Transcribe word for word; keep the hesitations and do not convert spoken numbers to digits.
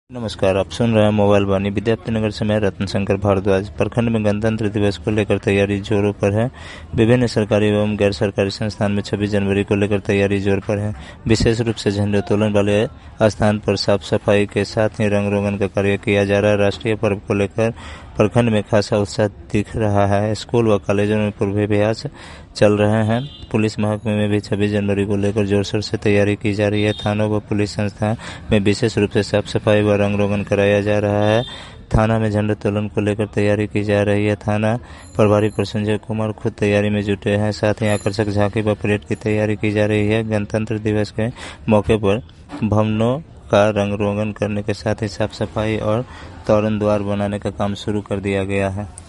नमस्कार, आप सुन रहे हैं मोबाइल वाणी। विद्यापतिनगर से मैं रत्न शंकर भारद्वाज। प्रखंड में गणतंत्र दिवस को लेकर तैयारी जोरों पर है। विभिन्न सरकारी एवं गैर सरकारी संस्थान में छब्बीस जनवरी को लेकर तैयारी जोर पर है। विशेष रूप से झंडोत्तोलन वाले स्थान पर साफ सफाई के साथ ही रंग रोगन का कार्य किया जा रहा है। राष्ट्रीय पर्व को लेकर प्रखंड में खासा उत्साह दिख रहा है। स्कूल व कॉलेजों में पूर्वाभ्यास चल रहे हैं। पुलिस महकमे में भी छब्बीस जनवरी को लेकर जोर शोर से तैयारी की जा रही है। थानों व पुलिस संस्थान में विशेष रूप से साफ सफाई व रंग रोगन कराया जा रहा है। थाना में झंडोत्तोलन को लेकर तैयारी की जा रही है। थाना प्रभारी संजय कुमार खुद तैयारी में जुटे हैं। साथ ही आकर्षक झांकी व परेड की तैयारी की जा रही है। गणतंत्र दिवस के मौके पर भवनों का रंग रोगन करने के साथ ही साफ सफाई और तोरण द्वार बनाने का काम शुरू कर दिया गया है।